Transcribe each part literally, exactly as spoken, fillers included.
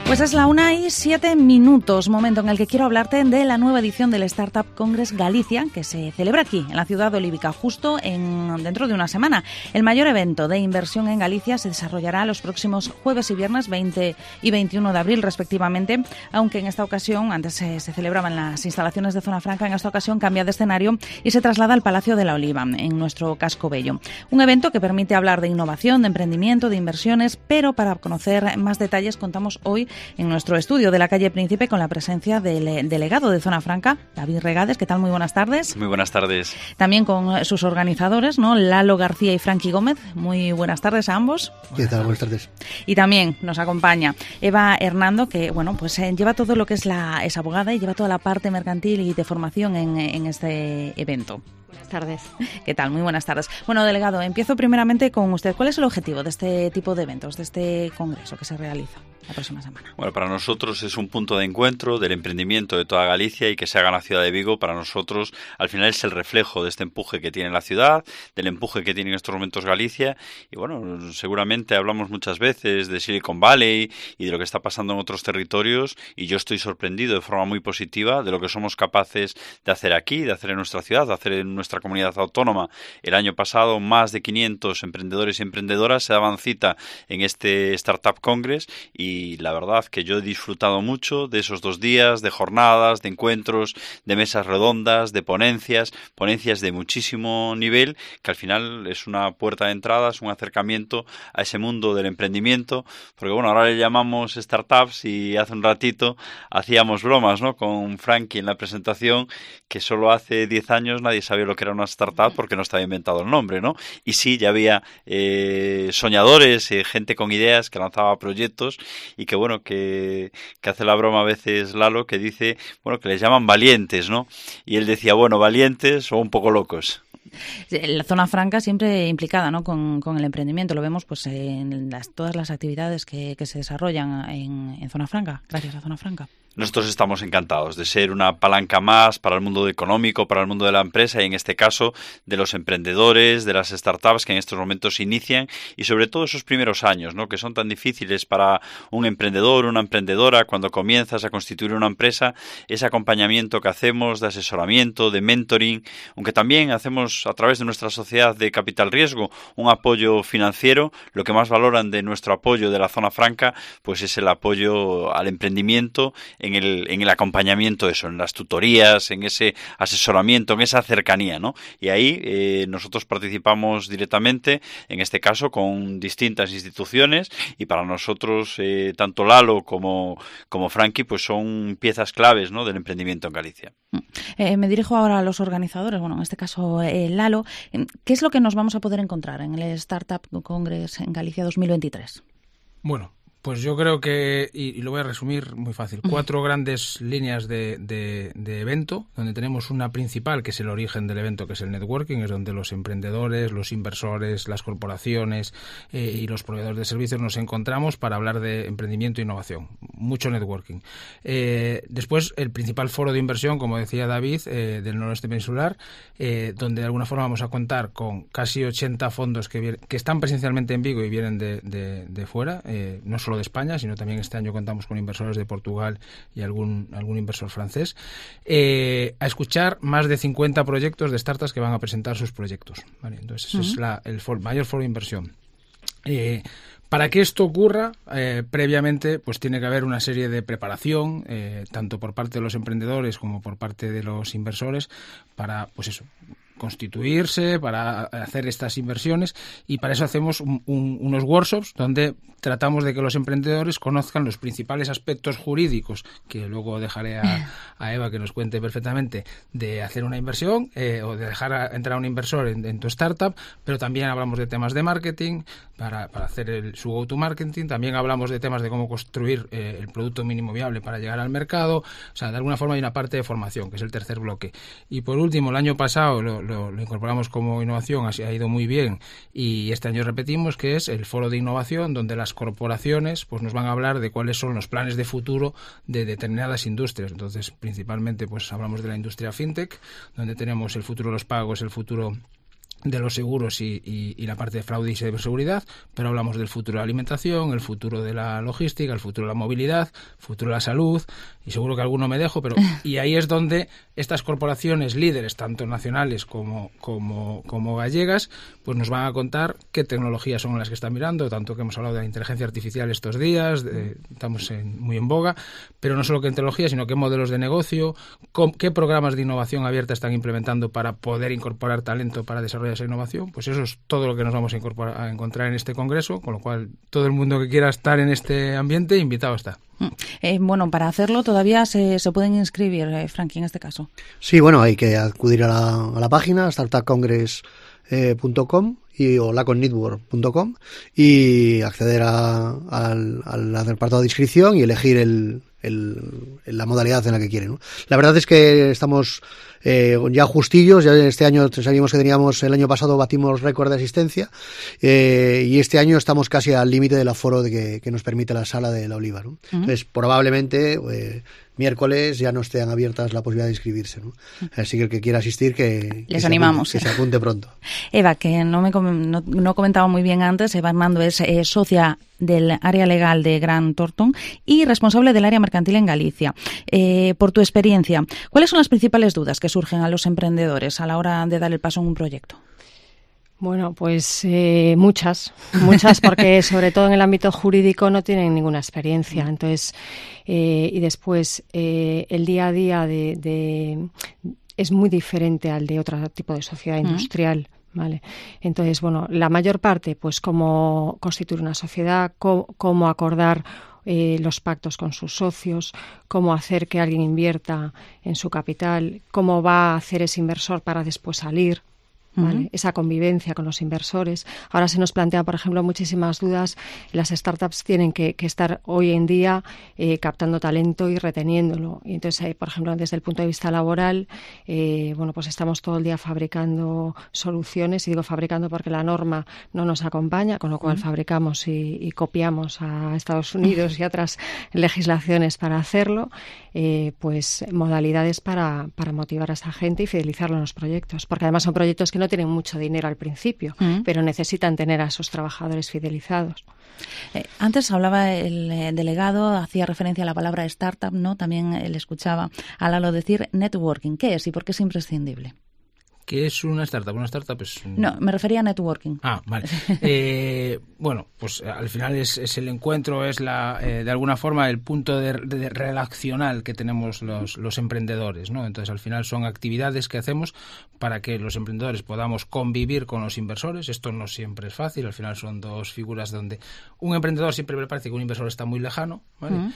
Pues es la una y siete minutos, momento en el que quiero hablarte de la nueva edición del Startup Congress Galicia, que se celebra aquí, en la ciudad de Olívica, justo en, dentro de una semana. El mayor evento de inversión en Galicia se desarrollará los próximos jueves y viernes veinte y veintiuno de abril, respectivamente, aunque en esta ocasión, antes se, se celebraba en las instalaciones de Zona Franca, en esta ocasión cambia de escenario y se traslada al Palacio de la Oliva, en nuestro casco bello. Un evento que permite hablar de innovación, de emprendimiento, de inversiones, pero para conocer más detalles contamos hoy en nuestro estudio de la calle Príncipe con la presencia del delegado de Zona Franca, David Regades. ¿Qué tal? Muy buenas tardes. Muy buenas tardes. También con sus organizadores, ¿no? Lalo García y Frankie Gómez. Muy buenas tardes a ambos. ¿Qué tal? Buenas tardes. Y también nos acompaña Eva Hernando, que bueno, pues eh, lleva todo lo que es la es abogada y lleva toda la parte mercantil y de formación en, en este evento. Buenas tardes. ¿Qué tal? Muy buenas tardes. Bueno, delegado, empiezo primeramente con usted. ¿Cuál es el objetivo de este tipo de eventos, de este congreso que se realiza la próxima semana? Bueno, para nosotros es un punto de encuentro del emprendimiento de toda Galicia y que se haga en la ciudad de Vigo. Para nosotros, al final, es el reflejo de este empuje que tiene la ciudad, del empuje que tiene en estos momentos Galicia. Y bueno, seguramente hablamos muchas veces de Silicon Valley y de lo que está pasando en otros territorios, y yo estoy sorprendido de forma muy positiva de lo que somos capaces de hacer aquí, de hacer en nuestra ciudad, de hacer en nuestra comunidad autónoma. El año pasado, más de quinientos emprendedores y emprendedoras se daban cita en este Startup Congress, y la verdad que yo he disfrutado mucho de esos dos días, de jornadas, de encuentros, de mesas redondas, de ponencias, ponencias de muchísimo nivel, que al final es una puerta de entrada, es un acercamiento a ese mundo del emprendimiento, porque bueno, ahora le llamamos startups y hace un ratito hacíamos bromas, ¿no?, con Frankie en la presentación, que solo hace diez años nadie sabía lo que era una startup porque no estaba inventado el nombre, ¿no? Y sí, ya había eh, soñadores, eh, gente con ideas que lanzaba proyectos, y que bueno, que, que hace la broma a veces Lalo, que dice, bueno, que les llaman valientes, ¿no? Y él decía, bueno, valientes o un poco locos. La Zona Franca siempre implicada, ¿no?, con, con el emprendimiento. Lo vemos pues en las, todas las actividades que, que se desarrollan en, en Zona Franca, gracias a Zona Franca. Nosotros estamos encantados de ser una palanca más para el mundo económico, para el mundo de la empresa y en este caso de los emprendedores, de las startups que en estos momentos se inician, y sobre todo esos primeros años, ¿no?, que son tan difíciles para un emprendedor, una emprendedora, cuando comienzas a constituir una empresa, ese acompañamiento que hacemos de asesoramiento, de mentoring, aunque también hacemos a través de nuestra sociedad de capital riesgo un apoyo financiero. Lo que más valoran de nuestro apoyo de la Zona Franca pues es el apoyo al emprendimiento, en el, en el acompañamiento de eso, en las tutorías, en ese asesoramiento, en esa cercanía, ¿no? Y ahí eh, nosotros participamos directamente, en este caso con distintas instituciones, y para nosotros eh, tanto Lalo como, como Frankie pues son piezas claves, ¿no?, del emprendimiento en Galicia. Eh, me dirijo ahora a los organizadores, bueno, en este caso eh, Lalo. ¿Qué es lo que nos vamos a poder encontrar en el Startup Congress en Galicia dos mil veintitrés? Bueno, pues yo creo que, y, y lo voy a resumir muy fácil, cuatro grandes líneas de, de, de evento, donde tenemos una principal, que es el origen del evento, que es el networking, es donde los emprendedores, los inversores, las corporaciones eh, y los proveedores de servicios nos encontramos para hablar de emprendimiento e innovación. Mucho networking. Eh, después, el principal foro de inversión, como decía David, eh, del noroeste peninsular, eh, donde de alguna forma vamos a contar con casi ochenta fondos que, vienen, que están presencialmente en Vigo y vienen de, de, de fuera, eh, no solo de España, sino también este año contamos con inversores de Portugal y algún algún inversor francés, eh, a escuchar más de cincuenta proyectos de startups que van a presentar sus proyectos, ¿vale? Entonces, ese uh-huh. es la, el for, mayor foro de inversión. Eh, Para que esto ocurra, eh, previamente, pues tiene que haber una serie de preparación, eh, tanto por parte de los emprendedores como por parte de los inversores, para, pues eso, constituirse, para hacer estas inversiones, y para eso hacemos un, un, unos workshops donde tratamos de que los emprendedores conozcan los principales aspectos jurídicos, que luego dejaré a, a Eva que nos cuente perfectamente, de hacer una inversión eh, o de dejar a, entrar a un inversor en, en tu startup, pero también hablamos de temas de marketing para, para hacer el, su go-to-marketing, también hablamos de temas de cómo construir eh, el producto mínimo viable para llegar al mercado. O sea, de alguna forma hay una parte de formación, que es el tercer bloque. Y por último, el año pasado lo, lo, lo incorporamos como innovación, así ha ido muy bien, y este año repetimos, que es el foro de innovación, donde las corporaciones pues nos van a hablar de cuáles son los planes de futuro de determinadas industrias. Entonces, principalmente pues hablamos de la industria fintech, donde tenemos el futuro de los pagos, el futuro de los seguros y, y, y la parte de fraude y ciberseguridad, pero hablamos del futuro de la alimentación, el futuro de la logística, el futuro de la movilidad, el futuro de la salud, y seguro que alguno me dejo, pero y ahí es donde estas corporaciones líderes, tanto nacionales como, como, como gallegas, pues nos van a contar qué tecnologías son las que están mirando, tanto que hemos hablado de la inteligencia artificial estos días, de, estamos en, muy en boga, pero no solo qué tecnología, sino qué modelos de negocio, con, qué programas de innovación abierta están implementando para poder incorporar talento para desarrollar esa innovación. Pues eso es todo lo que nos vamos a, incorporar, a encontrar en este congreso, con lo cual todo el mundo que quiera estar en este ambiente, invitado está. Eh, bueno, para hacerlo todavía se, se pueden inscribir, eh, Frankie, en este caso. Sí, bueno, hay que acudir a la, a la página startup congress punto com y o laconnetwork punto com y acceder a, al, al apartado de inscripción y elegir el, el, la modalidad en la que quieren, ¿no? La verdad es que estamos eh, ya justillos, ya este año sabíamos que teníamos, el año pasado batimos récord de asistencia eh, y este año estamos casi al límite del aforo de que, que nos permite la sala de la Oliva, ¿no? Uh-huh. Entonces probablemente eh, miércoles ya no estén abiertas la posibilidad de inscribirse, ¿no? Así que el que quiera asistir que, les que animamos, se apunte, que se apunte pronto. Eva, que no me no, no comentaba muy bien antes, Eva Hernando es eh, socia del área legal de Grant Thornton y responsable del área mercantil en Galicia. Eh, por tu experiencia, ¿cuáles son las principales dudas que surgen a los emprendedores a la hora de dar el paso en un proyecto? Bueno, pues eh, muchas, muchas porque sobre todo en el ámbito jurídico no tienen ninguna experiencia. Entonces, eh, y después eh, el día a día de, de es muy diferente al de otro tipo de sociedad industrial. Vale. Entonces, bueno, la mayor parte, pues cómo constituir una sociedad, cómo, cómo acordar eh, los pactos con sus socios, cómo hacer que alguien invierta en su capital, cómo va a hacer ese inversor para después salir. ¿Vale? Uh-huh. Esa convivencia con los inversores. Ahora se nos plantean, por ejemplo, muchísimas dudas. Las startups tienen que, que estar hoy en día eh, captando talento y reteniéndolo. Y entonces, eh, por ejemplo, desde el punto de vista laboral, eh, bueno, pues estamos todo el día fabricando soluciones. Y digo fabricando porque la norma no nos acompaña, con lo cual uh-huh. fabricamos y, y copiamos a Estados Unidos y a otras legislaciones para hacerlo. Eh, pues modalidades para, para motivar a esa gente y fidelizarlo en los proyectos. Porque además son proyectos que no tienen mucho dinero al principio, mm. pero necesitan tener a esos trabajadores fidelizados. Eh, antes hablaba el eh, delegado, hacía referencia a la palabra startup, ¿no? También eh, le escuchaba a Lalo decir networking. ¿Qué es y por qué es imprescindible? ¿Qué es una startup? Una startup es... Un... No, me refería a networking. Ah, vale. eh, bueno, pues al final es, es el encuentro, es la eh, de alguna forma el punto de, de relacional que tenemos los, los emprendedores, ¿no? Entonces al final son actividades que hacemos para que los emprendedores podamos convivir con los inversores. Esto no siempre es fácil, al final son dos figuras donde un emprendedor siempre le parece que un inversor está muy lejano, ¿vale? Uh-huh.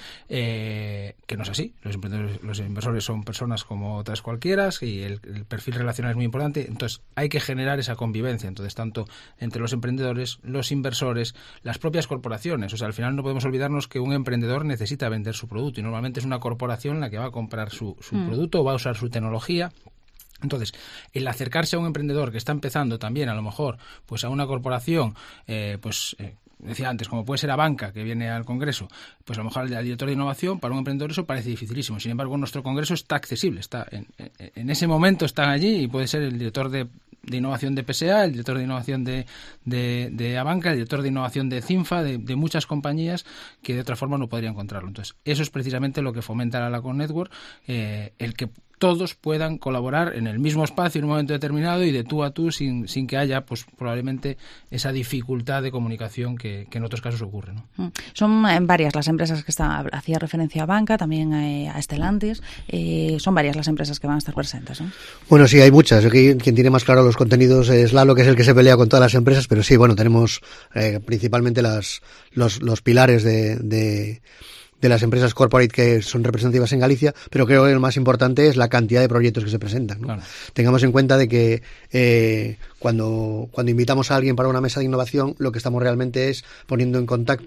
eh, que no es así. Los emprendedores, los inversores son personas como otras cualquiera y el, el perfil relacional es muy importante. Entonces hay que generar esa convivencia, entonces tanto entre los emprendedores, los inversores, las propias corporaciones. O sea, al final no podemos olvidarnos que un emprendedor necesita vender su producto y normalmente es una corporación la que va a comprar su, su mm. producto o va a usar su tecnología. Entonces, el acercarse a un emprendedor que está empezando también, a lo mejor, pues a una corporación, eh, pues... Eh, decía antes, como puede ser a banca que viene al congreso, pues a lo mejor al director de innovación, para un emprendedor eso parece dificilísimo. Sin embargo, nuestro congreso está accesible, está en, en, en ese momento están allí y puede ser el director de, de innovación de P S A, el director de innovación de, de, de Abanca, el director de innovación de Cinfa, de, de muchas compañías que de otra forma no podrían encontrarlo. Entonces, eso es precisamente lo que fomenta la Lacon Network, eh, el que todos puedan colaborar en el mismo espacio en un momento determinado y de tú a tú sin, sin que haya pues probablemente esa dificultad de comunicación que, que en otros casos ocurre, ¿no? Son varias las empresas que están, hacía referencia a Banca, también a Stellantis, eh, son varias las empresas que van a estar presentes, ¿no? Bueno, sí, hay muchas. Aquí, quien tiene más claro los contenidos es Lalo, que es el que se pelea con todas las empresas, pero sí, bueno, tenemos eh, principalmente las los, los pilares de... de de las empresas corporate que son representativas en Galicia, pero creo que lo más importante es la cantidad de proyectos que se presentan, ¿no? Claro. Tengamos en cuenta de que eh, cuando, cuando invitamos a alguien para una mesa de innovación, lo que estamos realmente es poniendo en contacto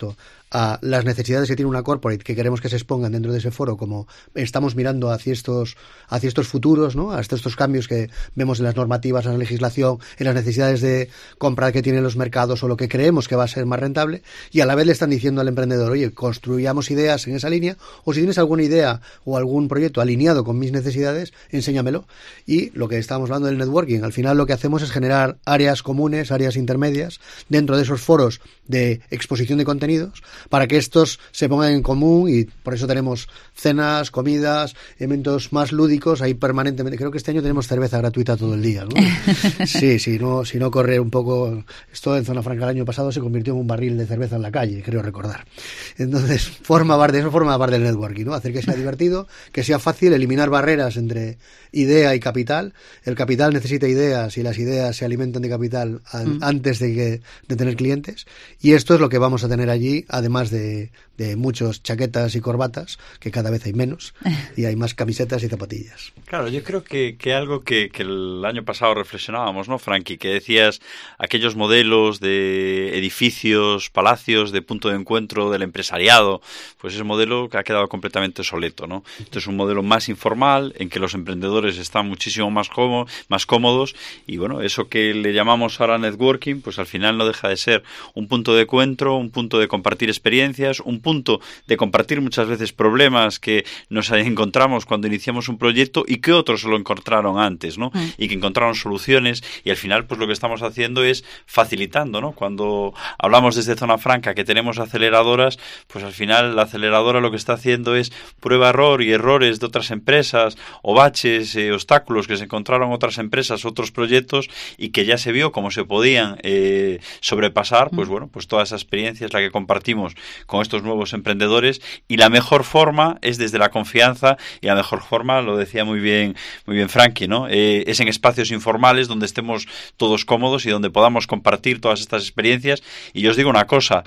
a las necesidades que tiene una corporate que queremos que se expongan dentro de ese foro, como estamos mirando hacia estos, hacia estos futuros, ¿no? Hasta estos cambios que vemos en las normativas, en la legislación, en las necesidades de compra que tienen los mercados o lo que creemos que va a ser más rentable, y a la vez le están diciendo al emprendedor, oye, construyamos ideas en esa línea, o si tienes alguna idea o algún proyecto alineado con mis necesidades, enséñamelo. Y lo que estábamos hablando del networking, al final lo que hacemos es generar áreas comunes, áreas intermedias, dentro de esos foros de exposición de contenidos, para que estos se pongan en común, y por eso tenemos cenas, comidas, eventos más lúdicos ahí permanentemente. Creo que este año tenemos cerveza gratuita todo el día, ¿no? Sí, sí, no, si no corre un poco. Esto en Zona Franca el año pasado se convirtió en un barril de cerveza en la calle, creo recordar. Entonces, forma parte de eso, forma parte del networking, ¿no? Hacer que sea divertido, que sea fácil, eliminar barreras entre idea y capital. El capital necesita ideas y las ideas se alimentan de capital an, mm. antes de, que, de tener clientes. Y esto es lo que vamos a tener allí, además de, de muchos chaquetas y corbatas, que cada vez hay menos, y hay más camisetas y zapatillas. Claro, yo creo que, que algo que, que el año pasado reflexionábamos, ¿no, Frankie? Que decías aquellos modelos de edificios, palacios, de punto de encuentro del empresariado, pues ese modelo que ha quedado completamente obsoleto, ¿no? Entonces es un modelo más informal, en que los emprendedores están muchísimo más cómodos, más cómodos, y bueno, eso que le llamamos ahora networking, pues al final no deja de ser un punto de encuentro, un punto de compartir experiencias, un punto de compartir muchas veces problemas que nos encontramos cuando iniciamos un proyecto y que otros lo encontraron antes, ¿no? Mm. Y que encontraron soluciones, y al final pues lo que estamos haciendo es facilitando, ¿no? Cuando hablamos desde Zona Franca que tenemos aceleradoras, pues al final la aceleradora lo que está haciendo es prueba-error y errores de otras empresas o baches, eh, obstáculos que se encontraron otras empresas, otros proyectos, y que ya se vio cómo se podían eh, sobrepasar, pues bueno, pues toda esa experiencia es la que compartimos con estos nuevos emprendedores, y la mejor forma es desde la confianza, y la mejor forma, lo decía muy bien muy bien Frankie, ¿no? Eh, es en espacios informales donde estemos todos cómodos y donde podamos compartir todas estas experiencias. Y yo os digo una cosa,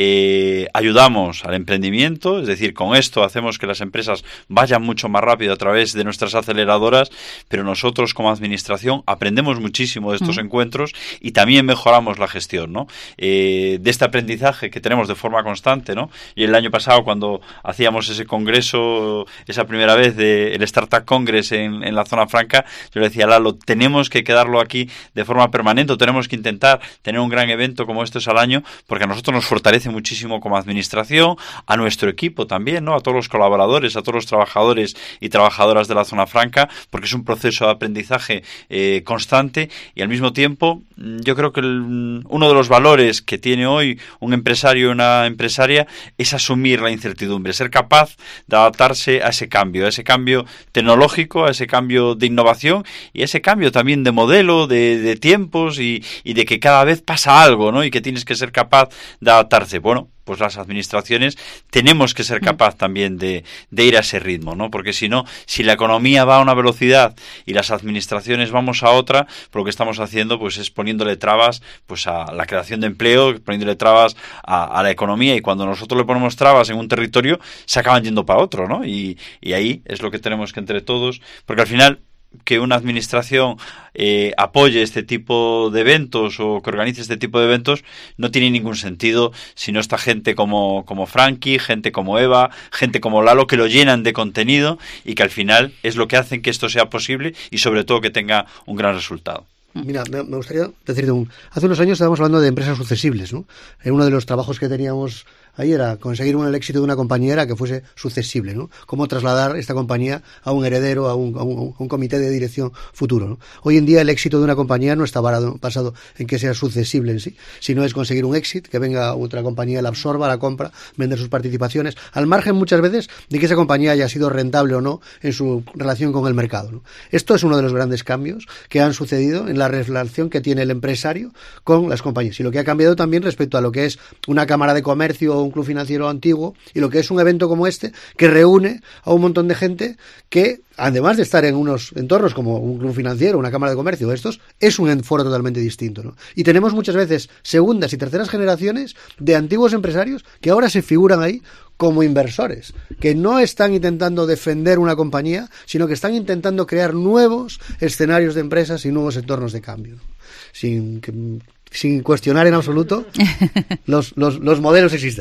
eh, ayudamos al emprendimiento, es decir, con esto hacemos que las empresas vayan mucho más rápido a través de nuestras aceleradoras, pero nosotros como administración aprendemos muchísimo de estos mm. encuentros, y también mejoramos la gestión, ¿no? Eh, de este aprendizaje que tenemos de forma constante, ¿no? Y el año pasado, cuando hacíamos ese congreso, esa primera vez del Startup Congress en, en la Zona Franca, yo le decía a Lalo, tenemos que quedarlo aquí de forma permanente, tenemos que intentar tener un gran evento como estos al año, porque a nosotros nos fortalece muchísimo como administración, a nuestro equipo también, ¿no? A todos los colaboradores, a todos los trabajadores y trabajadoras de la Zona Franca, porque es un proceso de aprendizaje eh, constante, y al mismo tiempo yo creo que el, uno de los valores que tiene hoy un empresario y una empresaria es asumir la incertidumbre, ser capaz de adaptarse a ese cambio, a ese cambio tecnológico, a ese cambio de innovación, y a ese cambio también de modelo, de, de tiempos, y, y de que cada vez pasa algo, ¿no? Y que tienes que ser capaz de adaptarse. Bueno, pues las administraciones tenemos que ser capaz también de, de ir a ese ritmo, ¿no? Porque si no, si la economía va a una velocidad y las administraciones vamos a otra, pues lo que estamos haciendo pues es poniéndole trabas pues a la creación de empleo, poniéndole trabas a, a la economía, y cuando nosotros le ponemos trabas en un territorio, se acaban yendo para otro, ¿no? Y, y ahí es lo que tenemos que entre todos, porque al final que una administración eh, apoye este tipo de eventos o que organice este tipo de eventos no tiene ningún sentido si no está gente como, como Frankie, gente como Eva, gente como Lalo, que lo llenan de contenido y que al final es lo que hacen que esto sea posible y sobre todo que tenga un gran resultado. Mira, me, me gustaría decirte un... Hace unos años estábamos hablando de empresas sucesibles, ¿no? En uno de los trabajos que teníamos ahí era conseguir un, el éxito de una compañía era que fuese sucesible, ¿no? Cómo trasladar esta compañía a un heredero, a un, a un, a un comité de dirección futuro, ¿no? Hoy en día el éxito de una compañía no está basado, basado en que sea sucesible en sí, sino es conseguir un éxito, que venga otra compañía, la absorba, la compra, vender sus participaciones, al margen muchas veces de que esa compañía haya sido rentable o no en su relación con el mercado, ¿no? Esto es uno de los grandes cambios que han sucedido en la relación que tiene el empresario con las compañías, y lo que ha cambiado también respecto a lo que es una cámara de comercio o un club financiero antiguo, y lo que es un evento como este, que reúne a un montón de gente que, además de estar en unos entornos como un club financiero, una cámara de comercio, estos, es un foro totalmente distinto, ¿no? Y tenemos muchas veces segundas y terceras generaciones de antiguos empresarios que ahora se figuran ahí como inversores, que no están intentando defender una compañía, sino que están intentando crear nuevos escenarios de empresas y nuevos entornos de cambio, ¿no? Sin que... sin cuestionar en absoluto los, los, los modelos existentes.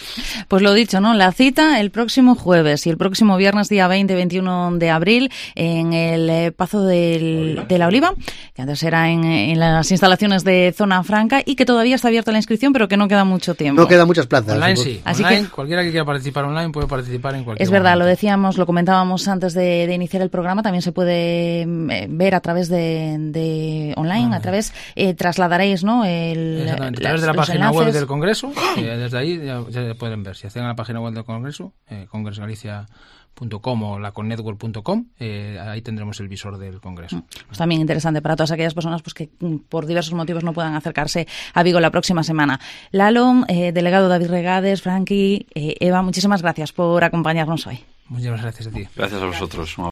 Pues lo dicho, ¿no? La cita el próximo jueves y el próximo viernes, día veinte y veintiuno de abril, en el eh, Pazo del, de la Oliva, que antes era en, en las instalaciones de Zona Franca y que todavía está abierta la inscripción, pero que no queda mucho tiempo. No quedan muchas plazas. Online sí. Así online, que, cualquiera que quiera participar online puede participar en cualquier Es verdad, momento. Lo decíamos, lo comentábamos antes de, de iniciar el programa, también se puede eh, ver a través de, de online, ah, a través, eh, trasladaréis, ¿no? El, Exactamente, a las, través de la página enlaces. web del Congreso, eh, desde ahí ya, ya pueden ver. Si acceden a la página web del Congreso, eh, congres galicia punto com o laconnetwork punto com, eh, ahí tendremos el visor del Congreso. Pues también interesante para todas aquellas personas pues que por diversos motivos no puedan acercarse a Vigo la próxima semana. Lalo, eh, delegado David Regades, Frankie, eh, Eva, muchísimas gracias por acompañarnos hoy. Muchas gracias a ti. Gracias a vosotros.